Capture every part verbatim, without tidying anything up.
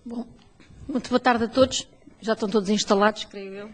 Bom, muito boa tarde a todos. Já estão todos instalados, creio eu.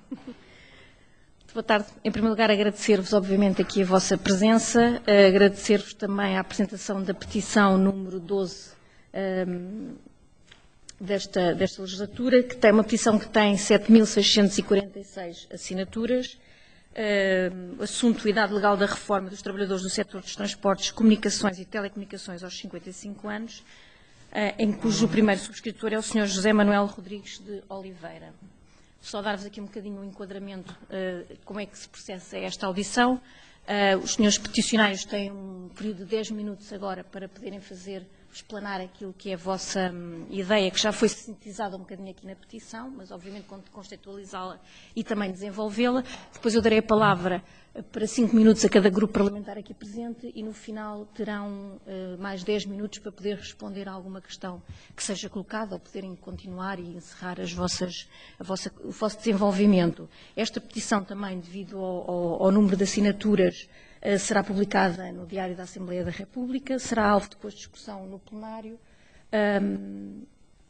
Muito boa tarde. Em primeiro lugar, agradecer-vos, obviamente, aqui a vossa presença. Agradecer-vos também a apresentação da petição número doze um, desta, desta legislatura, que tem uma petição que tem sete mil seiscentos e quarenta e seis assinaturas. Uh, assunto idade legal da reforma dos trabalhadores do setor dos transportes, comunicações e telecomunicações aos cinquenta e cinco anos, uh, em cujo primeiro subscritor é o senhor José Manuel Rodrigues de Oliveira. Só dar-vos aqui um bocadinho o enquadramento, uh, como é que se processa esta audição. Uh, os senhores peticionários têm um período de dez minutos agora para poderem fazer, explanar aquilo que é a vossa um, ideia, que já foi sintetizada um bocadinho aqui na petição, mas obviamente contextualizá-la e também desenvolvê-la. Depois eu darei a palavra para cinco minutos a cada grupo parlamentar aqui presente e no final terão uh, mais dez minutos para poder responder a alguma questão que seja colocada ou poderem continuar e encerrar as vossas, a vossa, o vosso desenvolvimento. Esta petição também, devido ao, ao, ao número de assinaturas, uh, será publicada no Diário da Assembleia da República, será alvo depois de discussão no plenário um,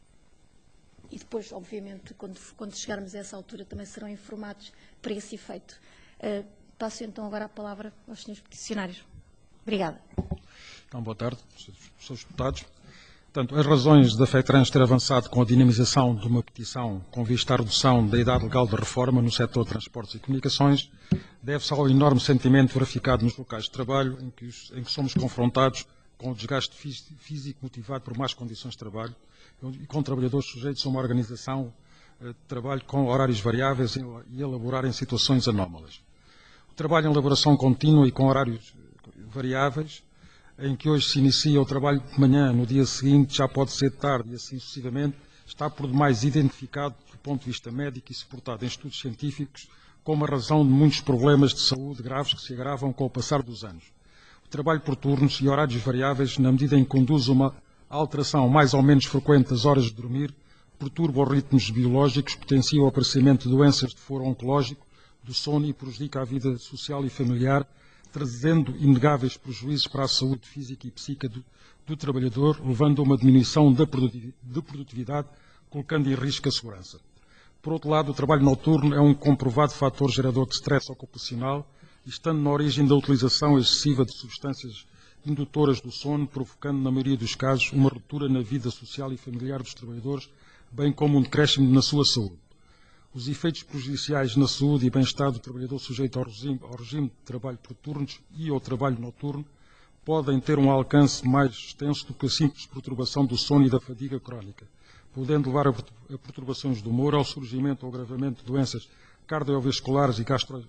e depois, obviamente, quando, quando chegarmos a essa altura também serão informados para esse efeito. Uh, Passo então agora a palavra aos senhores peticionários. Obrigada. Então, boa tarde, senhores deputados. Portanto, as razões da FETRANS ter avançado com a dinamização de uma petição com vista à redução da idade legal de reforma no setor de transportes e comunicações deve-se ao enorme sentimento verificado nos locais de trabalho em que, os, em que somos confrontados com o desgaste físico motivado por más condições de trabalho e com trabalhadores sujeitos a uma organização de trabalho com horários variáveis e elaborar em situações anómalas. O trabalho em elaboração contínua e com horários variáveis, em que hoje se inicia o trabalho de manhã, no dia seguinte já pode ser tarde e assim sucessivamente, está por demais identificado do ponto de vista médico e suportado em estudos científicos como a razão de muitos problemas de saúde graves que se agravam com o passar dos anos. O trabalho por turnos e horários variáveis, na medida em que conduz a uma alteração mais ou menos frequente das horas de dormir, perturba os ritmos biológicos, potencia o aparecimento de doenças de foro oncológico, do sono e prejudica a vida social e familiar, trazendo inegáveis prejuízos para a saúde física e psíquica do, do trabalhador, levando a uma diminuição da produtividade, colocando em risco a segurança. Por outro lado, o trabalho noturno é um comprovado fator gerador de stress ocupacional, estando na origem da utilização excessiva de substâncias indutoras do sono, provocando, na maioria dos casos, uma ruptura na vida social e familiar dos trabalhadores, bem como um decréscimo na sua saúde. Os efeitos prejudiciais na saúde e bem-estar do trabalhador sujeito ao regime, ao regime de trabalho por turnos e ao trabalho noturno podem ter um alcance mais extenso do que a simples perturbação do sono e da fadiga crónica, podendo levar a perturbações do humor, ao surgimento ou agravamento de doenças cardiovasculares e gastro,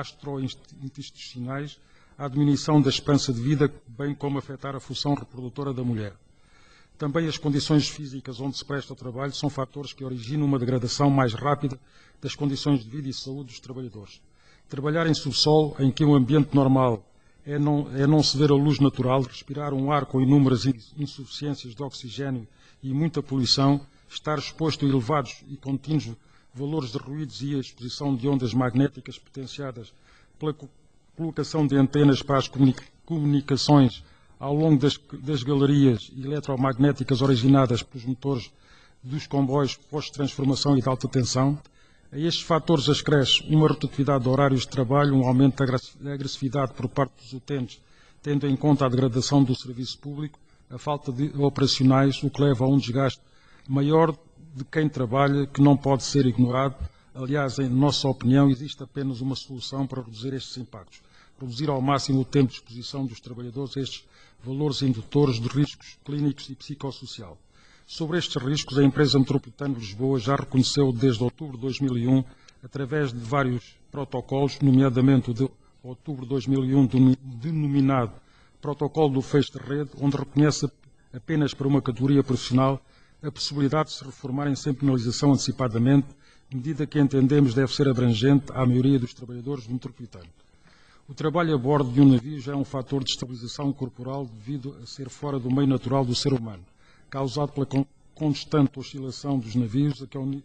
gastrointestinais, à diminuição da esperança de vida, bem como afetar a função reprodutora da mulher. Também as condições físicas onde se presta o trabalho são fatores que originam uma degradação mais rápida das condições de vida e saúde dos trabalhadores. Trabalhar em subsolo, em que o ambiente normal é não, é não se ver a luz natural, respirar um ar com inúmeras insuficiências de oxigênio e muita poluição, estar exposto a elevados e contínuos valores de ruídos e a exposição de ondas magnéticas potenciadas pela colocação de antenas para as comunicações ao longo das, das galerias eletromagnéticas originadas pelos motores dos comboios pós-transformação e de alta tensão. A estes fatores acresce uma rotatividade de horários de trabalho, um aumento da agressividade por parte dos utentes, tendo em conta a degradação do serviço público, a falta de operacionais, o que leva a um desgaste maior de quem trabalha, que não pode ser ignorado. Aliás, em nossa opinião, existe apenas uma solução para reduzir estes impactos: reduzir ao máximo o tempo de exposição dos trabalhadores a estes valores indutores de riscos clínicos e psicossocial. Sobre estes riscos, a empresa Metropolitana de Lisboa já reconheceu desde outubro de dois mil e um, através de vários protocolos, nomeadamente o de outubro de dois mil e um, denominado Protocolo do Fecho de Rede, onde reconhece apenas para uma categoria profissional a possibilidade de se reformarem sem penalização antecipadamente, medida que entendemos deve ser abrangente à maioria dos trabalhadores do metropolitano. O trabalho a bordo de um navio já é um fator de estabilização corporal devido a ser fora do meio natural do ser humano, causado pela constante oscilação dos navios,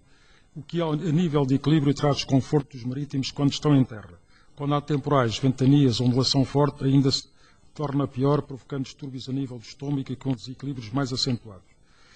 o que a nível de equilíbrio traz desconforto dos marítimos quando estão em terra. Quando há temporais, ventanias, ondulação forte, ainda se torna pior, provocando distúrbios a nível do estômago e com desequilíbrios mais acentuados.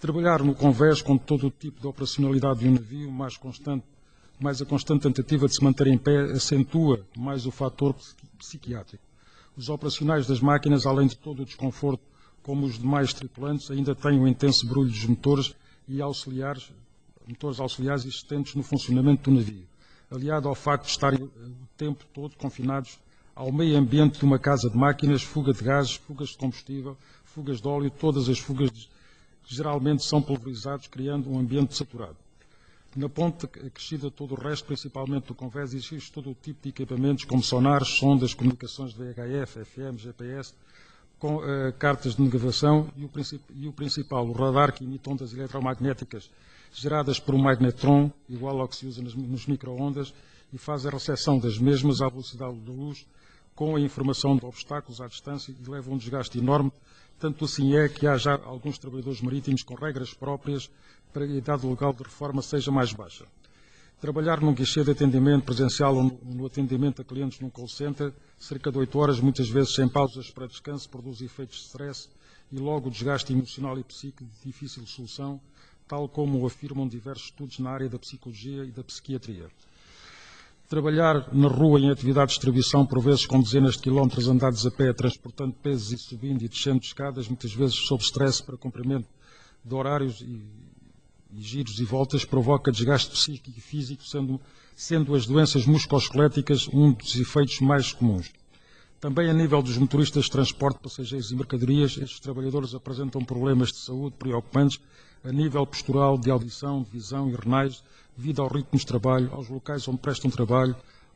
Trabalhar no convés com todo o tipo de operacionalidade do navio, mais, constante, mais a constante tentativa de se manter em pé, acentua mais o fator psiquiátrico. Os operacionais das máquinas, além de todo o desconforto, como os demais tripulantes, ainda têm o intenso barulho dos motores e auxiliares, motores auxiliares existentes no funcionamento do navio, aliado ao facto de estarem o tempo todo confinados ao meio ambiente de uma casa de máquinas, fuga de gases, fugas de combustível, fugas de óleo, todas as fugas de, geralmente são pulverizados, criando um ambiente saturado. Na ponte acrescida todo o resto, principalmente do convés, existe todo o tipo de equipamentos, como sonares, sondas, comunicações de V H F, F M, G P S, com uh, cartas de navegação e o, e o principal, o radar, que emite ondas eletromagnéticas geradas por um magnetron, igual ao que se usa nas, nos micro-ondas, e faz a recepção das mesmas à velocidade da luz, com a informação de obstáculos à distância, e leva um desgaste enorme. Tanto assim é que há já alguns trabalhadores marítimos com regras próprias para que a idade legal de reforma seja mais baixa. Trabalhar num guichê de atendimento presencial ou no atendimento a clientes num call center, cerca de oito horas, muitas vezes sem pausas para descanso, produz efeitos de stress e logo o desgaste emocional e psíquico de difícil solução, tal como o afirmam diversos estudos na área da psicologia e da psiquiatria. Trabalhar na rua em atividade de distribuição, por vezes com dezenas de quilómetros andados a pé, transportando pesos e subindo e descendo de escadas, muitas vezes sob stress para cumprimento de horários e, e giros e voltas, provoca desgaste psíquico e físico, sendo, sendo as doenças musculoesqueléticas um dos efeitos mais comuns. Também a nível dos motoristas de transporte de passageiros e mercadorias, estes trabalhadores apresentam problemas de saúde preocupantes a nível postural, de audição, de visão e renais, devido aos ritmos de trabalho, aos locais onde prestam trabalho,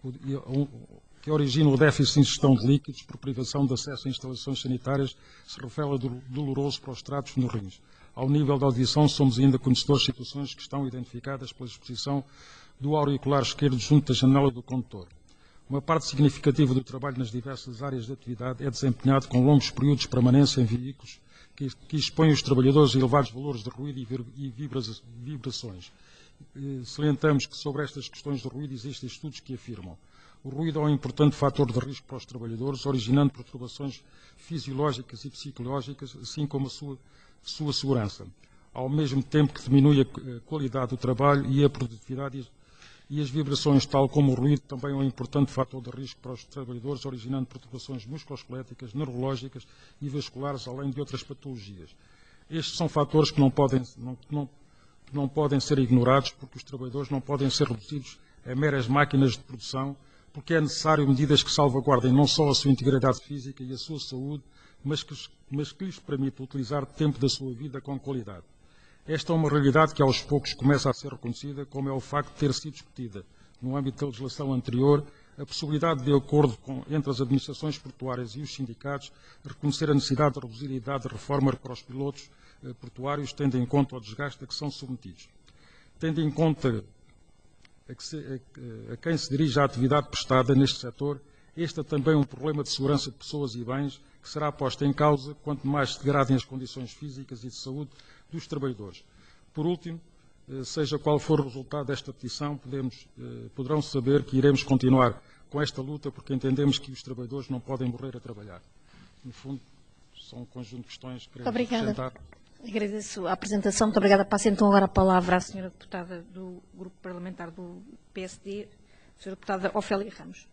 que originam o déficit de ingestão de líquidos por privação de acesso a instalações sanitárias, se revela doloroso para os tratos nos rins. Ao nível da audição, somos ainda conhecedores de situações que estão identificadas pela exposição do auricular esquerdo junto da janela do condutor. Uma parte significativa do trabalho nas diversas áreas de atividade é desempenhado com longos períodos de permanência em veículos que, que expõem os trabalhadores a elevados valores de ruído e vibrações. Salientamos que sobre estas questões de ruído existem estudos que afirmam: o ruído é um importante fator de risco para os trabalhadores, originando perturbações fisiológicas e psicológicas, assim como a sua, sua segurança, ao mesmo tempo que diminui a qualidade do trabalho e a produtividade. E as vibrações, tal como o ruído, também é um importante fator de risco para os trabalhadores, originando perturbações musculoesqueléticas, neurológicas e vasculares, além de outras patologias. Estes são fatores que não podem, não, não, não podem ser ignorados, porque os trabalhadores não podem ser reduzidos a meras máquinas de produção, porque é necessário medidas que salvaguardem não só a sua integridade física e a sua saúde, mas que, mas que lhes permitam utilizar tempo da sua vida com qualidade. Esta é uma realidade que aos poucos começa a ser reconhecida, como é o facto de ter sido discutida, no âmbito da legislação anterior, a possibilidade de, de acordo com, entre as administrações portuárias e os sindicatos, reconhecer a necessidade de reduzir a idade de reforma para os pilotos eh, portuários, tendo em conta o desgaste a que são submetidos. Tendo em conta a, que se, a, a quem se dirige a atividade prestada neste setor, este é também um problema de segurança de pessoas e bens que será posto em causa quanto mais se degradem as condições físicas e de saúde dos trabalhadores. Por último, seja qual for o resultado desta petição, podemos, poderão saber que iremos continuar com esta luta, porque entendemos que os trabalhadores não podem morrer a trabalhar. No fundo, são um conjunto de questões que queremos apresentar. Agradeço a apresentação. Muito obrigada. Passo então agora a palavra à senhora deputada do Grupo Parlamentar do P S D, a senhora deputada Ofélia Ramos.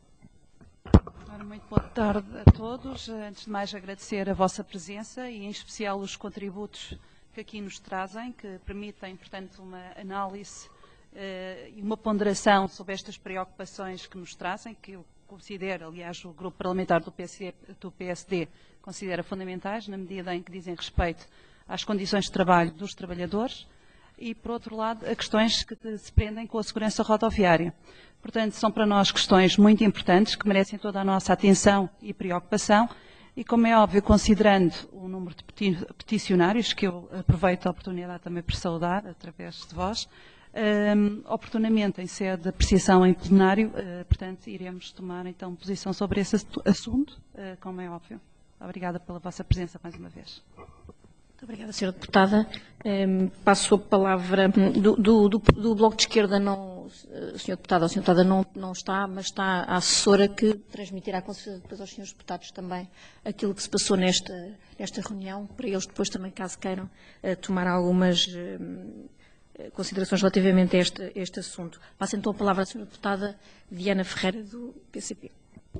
Muito boa tarde a todos. Antes de mais, agradecer a vossa presença e, em especial, os contributos que aqui nos trazem, que permitem, portanto, uma análise uh, e uma ponderação sobre estas preocupações que nos trazem, que eu considero, aliás, o Grupo Parlamentar do P S D, do P S D considera fundamentais, na medida em que dizem respeito às condições de trabalho dos trabalhadores e, por outro lado, a questões que se prendem com a segurança rodoviária. Portanto, são para nós questões muito importantes, que merecem toda a nossa atenção e preocupação, e, como é óbvio, considerando o número de peticionários, que eu aproveito a oportunidade também para saudar, através de vós, um, oportunamente em sede de apreciação em plenário, uh, portanto, iremos tomar então posição sobre esse assunto, uh, como é óbvio. Obrigada pela vossa presença mais uma vez. Muito obrigada, senhora deputada. Um, passo a palavra do, do, do, do Bloco de Esquerda, não, o senhor Deputado, a senhora Deputada não, não está, mas está a assessora que transmitirá com certeza depois aos senhores Deputados também aquilo que se passou nesta, nesta reunião, para eles depois também, caso queiram, uh, tomar algumas uh, considerações relativamente a este, este assunto. Passo então a palavra à senhora Deputada Diana Ferreira, do P C P.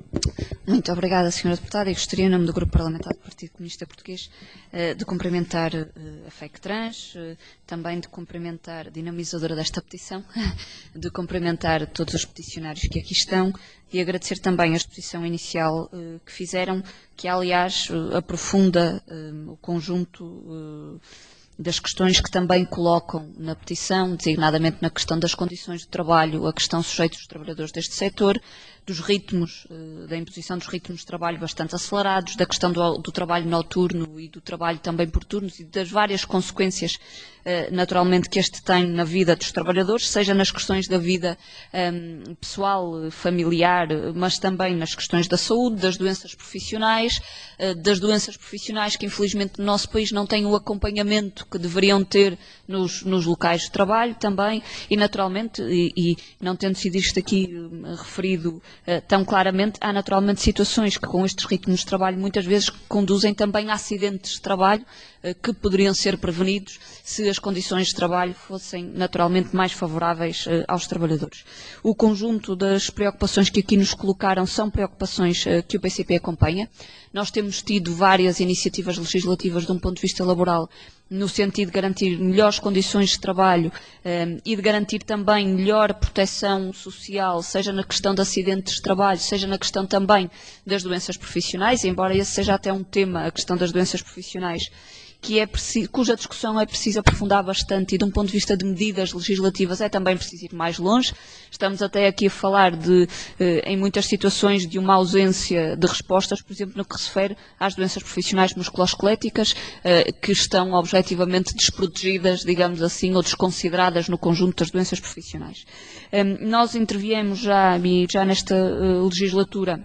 Muito obrigada, senhora Deputada, e gostaria, em nome do Grupo Parlamentar do Partido Comunista Português, de cumprimentar a FECTrans, também de cumprimentar a dinamizadora desta petição, de cumprimentar todos os peticionários que aqui estão e agradecer também a exposição inicial que fizeram, que aliás aprofunda o conjunto das questões que também colocam na petição, designadamente na questão das condições de trabalho, a questão sujeita dos trabalhadores deste setor, dos ritmos, da imposição dos ritmos de trabalho bastante acelerados, da questão do, do trabalho noturno e do trabalho também por turnos e das várias consequências, naturalmente, que este tem na vida dos trabalhadores, seja nas questões da vida um, pessoal, familiar, mas também nas questões da saúde, das doenças profissionais, das doenças profissionais que infelizmente no nosso país não têm o acompanhamento que deveriam ter nos, nos locais de trabalho também, e naturalmente, e, e não tendo sido isto aqui uh, referido uh, tão claramente, há naturalmente situações que com estes ritmos de trabalho muitas vezes conduzem também a acidentes de trabalho uh, que poderiam ser prevenidos se as condições de trabalho fossem naturalmente mais favoráveis uh, aos trabalhadores. O conjunto das preocupações que aqui nos colocaram são preocupações uh, que o P C P acompanha. Nós temos tido várias iniciativas legislativas de um ponto de vista laboral no sentido de garantir melhores condições de trabalho um, e de garantir também melhor proteção social, seja na questão de acidentes de trabalho, seja na questão também das doenças profissionais, embora esse seja até um tema, a questão das doenças profissionais, que é preciso, cuja discussão é preciso aprofundar bastante e de um ponto de vista de medidas legislativas é também preciso ir mais longe. Estamos até aqui a falar de, eh, em muitas situações, de uma ausência de respostas, por exemplo, no que se refere às doenças profissionais musculoesqueléticas, eh, que estão objetivamente desprotegidas, digamos assim, ou desconsideradas no conjunto das doenças profissionais. Eh, nós interviemos já, e já nesta eh, legislatura,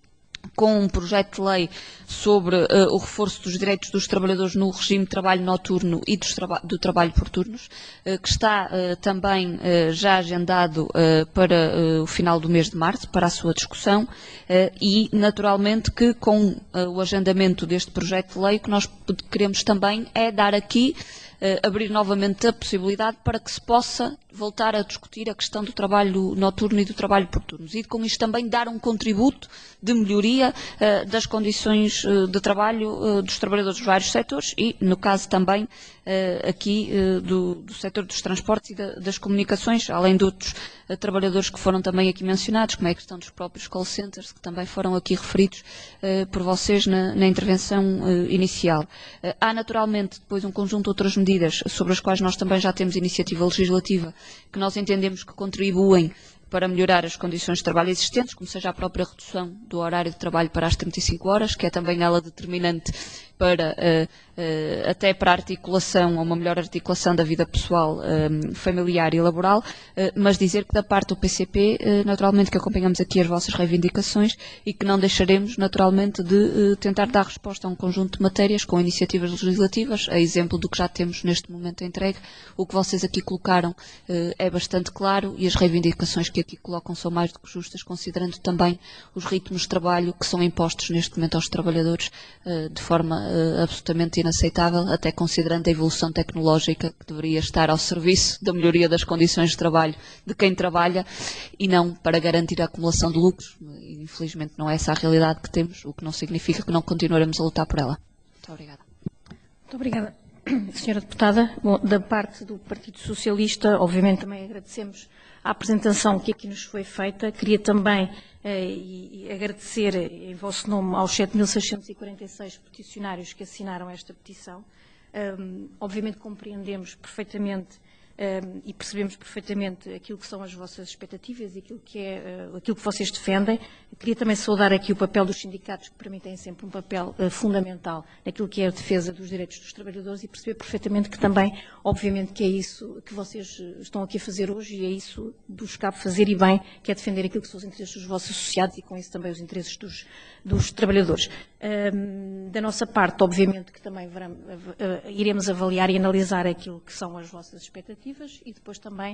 com um projeto de lei sobre uh, o reforço dos direitos dos trabalhadores no regime de trabalho noturno e dos traba do trabalho por turnos, uh, que está uh, também uh, já agendado uh, para uh, o final do mês de março, para a sua discussão, uh, e naturalmente que com uh, o agendamento deste projeto de lei, o que nós queremos também é dar aqui, uh, abrir novamente a possibilidade para que se possa voltar a discutir a questão do trabalho noturno e do trabalho por turnos e com isto também dar um contributo de melhoria uh, das condições uh, de trabalho uh, dos trabalhadores dos vários setores e, no caso também, uh, aqui uh, do, do setor dos transportes e da, das comunicações, além de outros uh, trabalhadores que foram também aqui mencionados, como é a questão dos próprios call centers, que também foram aqui referidos uh, por vocês na, na intervenção uh, inicial. Uh, há naturalmente depois um conjunto de outras medidas sobre as quais nós também já temos iniciativa legislativa que nós entendemos que contribuem para melhorar as condições de trabalho existentes, como seja a própria redução do horário de trabalho para as trinta e cinco horas, que é também ela determinante para, uh, uh, até para a articulação, ou uma melhor articulação da vida pessoal, um, familiar e laboral, uh, mas dizer que da parte do P C P, uh, naturalmente que acompanhamos aqui as vossas reivindicações e que não deixaremos, naturalmente, de uh, tentar dar resposta a um conjunto de matérias com iniciativas legislativas, a exemplo do que já temos neste momento entregue. O que vocês aqui colocaram uh, é bastante claro e as reivindicações que aqui colocam são mais do que justas, considerando também os ritmos de trabalho que são impostos neste momento aos trabalhadores uh, de forma Uh, absolutamente inaceitável, até considerando a evolução tecnológica que deveria estar ao serviço da melhoria das condições de trabalho de quem trabalha e não para garantir a acumulação de lucros. Infelizmente não é essa a realidade que temos, o que não significa que não continuaremos a lutar por ela. Muito obrigada. Muito obrigada, senhora Deputada. Bom, da parte do Partido Socialista, obviamente também agradecemos a apresentação que aqui nos foi feita. Queria também eh, e, e agradecer em vosso nome aos sete mil seiscentos e quarenta e seis peticionários que assinaram esta petição. Um, obviamente compreendemos perfeitamente um, e percebemos perfeitamente aquilo que são as vossas expectativas e aquilo que é uh, aquilo que vocês defendem. Queria também saudar aqui o papel dos sindicatos, que para mim têm sempre um papel uh, fundamental naquilo que é a defesa dos direitos dos trabalhadores, e perceber perfeitamente que também, obviamente, que é isso que vocês estão aqui a fazer hoje e é isso dos cabe fazer e bem, que é defender aquilo que são os interesses dos vossos associados e com isso também os interesses dos, dos trabalhadores. Um, da nossa parte, obviamente, que também verão, uh, uh, iremos avaliar e analisar aquilo que são as vossas expectativas informativas e depois também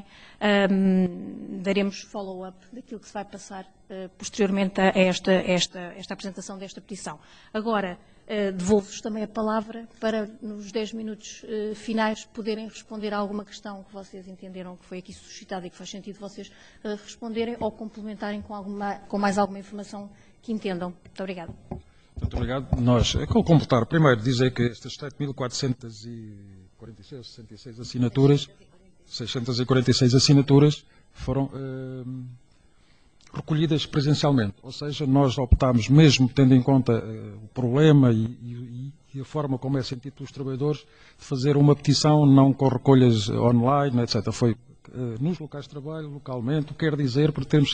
um, daremos follow-up daquilo que se vai passar uh, posteriormente a esta, esta, esta apresentação desta petição. Agora, uh, devolvo-vos também a palavra para, nos dez minutos uh, finais, poderem responder a alguma questão que vocês entenderam que foi aqui suscitada e que faz sentido vocês uh, responderem ou complementarem com, alguma, com mais alguma informação que entendam. Muito obrigada. Muito obrigado. Nós, é que eu completar, primeiro dizer que estas sete mil quatrocentas e quarenta e seis, sessenta e seis assinaturas, seiscentas e quarenta e seis assinaturas foram eh, recolhidas presencialmente. Ou seja, nós optámos, mesmo tendo em conta eh, o problema e, e, e a forma como é sentido pelos trabalhadores, de fazer uma petição não com recolhas online, etcétera. Foi eh, nos locais de trabalho, localmente, o que quer dizer, porque temos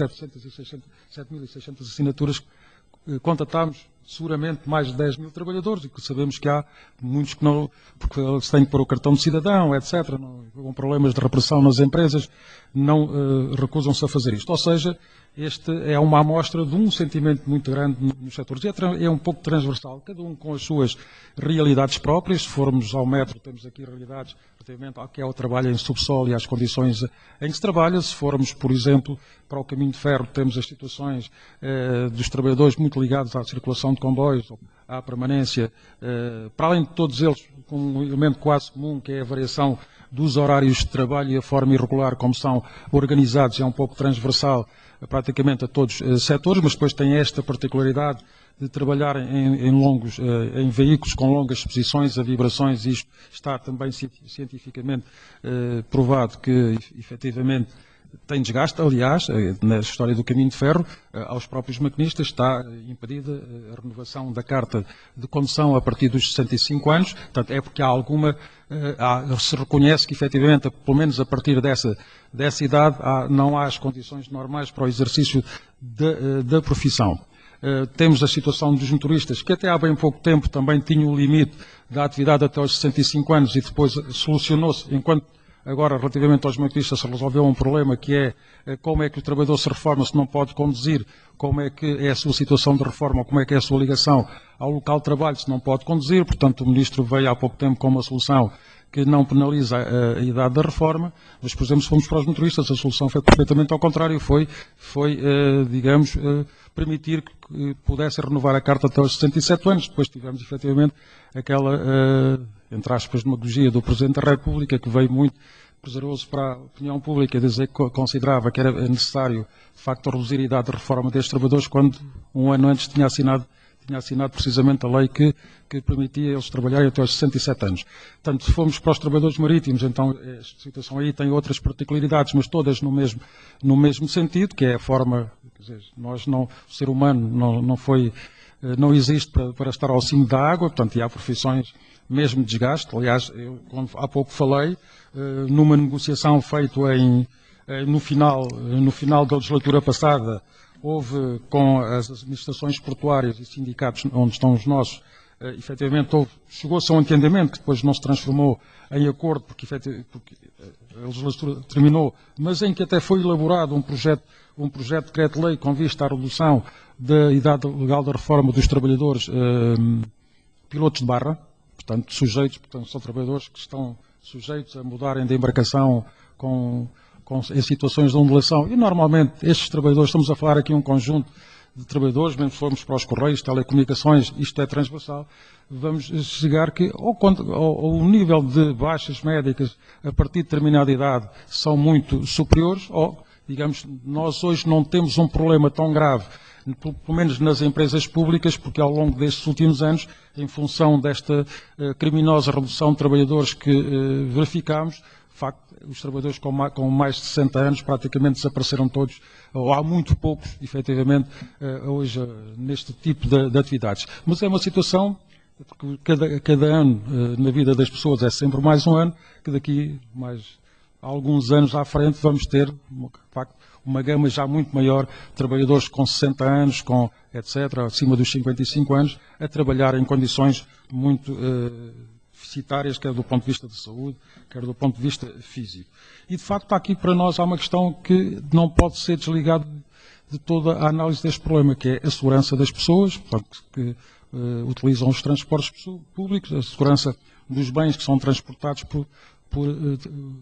sete mil e seiscentas assinaturas, eh, contatámos seguramente mais de dez mil trabalhadores, e que sabemos que há muitos que não, porque eles têm que pôr o cartão de cidadão, etcétera, não, com problemas de repressão nas empresas, não uh, recusam-se a fazer isto. Ou seja, este é uma amostra de um sentimento muito grande nos setores. É, é um pouco transversal, cada um com as suas realidades próprias. Se formos ao metro, temos aqui realidades relativamente ao que é o trabalho em subsolo e às condições em que se trabalha. Se formos, por exemplo, para o caminho de ferro, temos as situações eh, dos trabalhadores muito ligados à circulação de comboios, à permanência, eh, para além de todos eles, com um elemento quase comum, que é a variação dos horários de trabalho e a forma irregular como são organizados, é um pouco transversal praticamente a todos os uh, setores, mas depois tem esta particularidade de trabalhar em, em, longos, uh, em veículos com longas exposições a vibrações, e isto está também cientificamente uh, provado que, efetivamente, tem desgaste. Aliás, na história do caminho de ferro, aos próprios maquinistas está impedida a renovação da carta de condução a partir dos sessenta e cinco anos. Portanto, é porque há alguma, há, se reconhece que, efetivamente, pelo menos a partir dessa, dessa idade, há, não há as condições normais para o exercício da, da profissão. Uh, temos a situação dos motoristas, que até há bem pouco tempo também tinham o limite da atividade até aos sessenta e cinco anos, e depois solucionou-se, enquanto agora, relativamente aos maquinistas, se resolveu um problema, que é como é que o trabalhador se reforma se não pode conduzir, como é que é a sua situação de reforma, como é que é a sua ligação ao local de trabalho se não pode conduzir. Portanto, o Ministro veio há pouco tempo com uma solução que não penaliza a, a idade da reforma, mas, por exemplo, se formos para os motoristas, a solução foi perfeitamente ao contrário, foi, foi uh, digamos, uh, permitir que, que pudessem renovar a carta até aos sessenta e sete anos. Depois tivemos, efetivamente, aquela, uh, entre aspas, demagogia do Presidente da República, que veio muito preservou-se para a opinião pública, dizer que considerava que era necessário, de facto, reduzir a idade de reforma destes trabalhadores, quando um ano antes tinha assinado, tinha assinado precisamente a lei que, que permitia eles trabalharem até aos sessenta e sete anos. Portanto, se formos para os trabalhadores marítimos, então esta situação aí tem outras particularidades, mas todas no mesmo, no mesmo sentido, que é a forma, quer dizer, nós não, o ser humano não, não foi, não existe para, para estar ao cimo da água, portanto, e há profissões mesmo de desgaste. Aliás, eu, quando há pouco falei, Uh, numa negociação feita em, uh, no, final, uh, no final da legislatura passada, houve com as administrações portuárias e sindicatos onde estão os nossos, uh, efetivamente chegou-se a um entendimento que depois não se transformou em acordo, porque, porque a legislatura terminou, mas em que até foi elaborado um projeto, um projeto de decreto-lei com vista à redução da idade legal da reforma dos trabalhadores uh, pilotos de barra, portanto, sujeitos, portanto, são trabalhadores que estão sujeitos a mudarem de embarcação com, com, em situações de ondulação. E, normalmente, estes trabalhadores, estamos a falar aqui um conjunto de trabalhadores, mesmo se formos para os correios, telecomunicações, isto é transversal, vamos chegar que, ou, ou, ou o nível de baixas médicas a partir de determinada idade são muito superiores, ou, digamos, nós hoje não temos um problema tão grave, pelo menos nas empresas públicas, porque ao longo destes últimos anos, em função desta uh, criminosa redução de trabalhadores que uh, verificámos, de facto, os trabalhadores com, ma com mais de sessenta anos praticamente desapareceram todos, ou há muito poucos, efetivamente, uh, hoje uh, neste tipo de, de atividades. Mas é uma situação, porque cada, cada ano uh, na vida das pessoas é sempre mais um ano, que daqui mais alguns anos à frente vamos ter, de facto, uma gama já muito maior de trabalhadores com sessenta anos, com etcétera, acima dos cinquenta e cinco anos, a trabalhar em condições muito uh, deficitárias, quer do ponto de vista de saúde, quer do ponto de vista físico. E, de facto, aqui para nós há uma questão que não pode ser desligada de toda a análise deste problema, que é a segurança das pessoas, portanto, que uh, utilizam os transportes públicos, a segurança dos bens que são transportados por, por uh,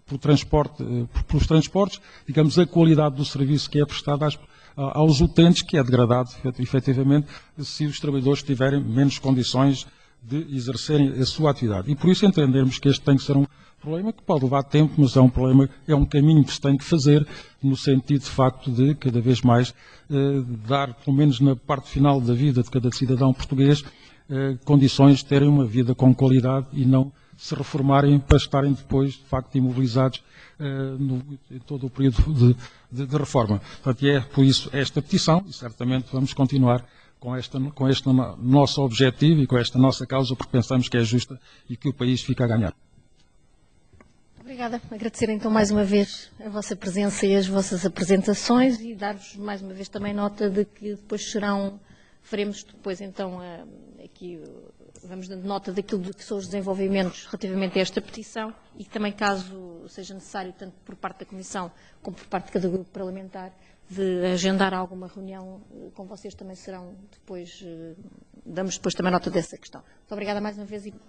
por transporte, por, pelos transportes, digamos, a qualidade do serviço que é prestado às, aos utentes, que é degradado, efetivamente, se os trabalhadores tiverem menos condições de exercerem a sua atividade. E por isso entendermos que este tem que ser um problema que pode levar tempo, mas é um problema, é um caminho que se tem que fazer, no sentido, de facto, de cada vez mais eh, dar, pelo menos na parte final da vida de cada cidadão português, eh, condições de terem uma vida com qualidade e não se reformarem para estarem depois, de facto, imobilizados uh, no, em todo o período de, de, de reforma. Portanto, é por isso esta petição, e certamente vamos continuar com, esta, com este nosso objetivo e com esta nossa causa, porque pensamos que é justa e que o país fica a ganhar. Obrigada. Agradecer então mais uma vez a vossa presença e as vossas apresentações e dar-vos mais uma vez também nota de que depois serão, faremos depois então aqui, vamos dando nota daquilo que são os desenvolvimentos relativamente a esta petição e que também, caso seja necessário, tanto por parte da Comissão como por parte de cada grupo parlamentar, de agendar alguma reunião com vocês, também serão depois, damos depois também nota dessa questão. Muito obrigada mais uma vez. E...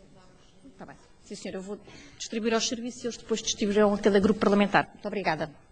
Está bem. Sim, senhor, eu vou distribuir aos serviços e eles depois distribuirão a cada grupo parlamentar. Muito obrigada.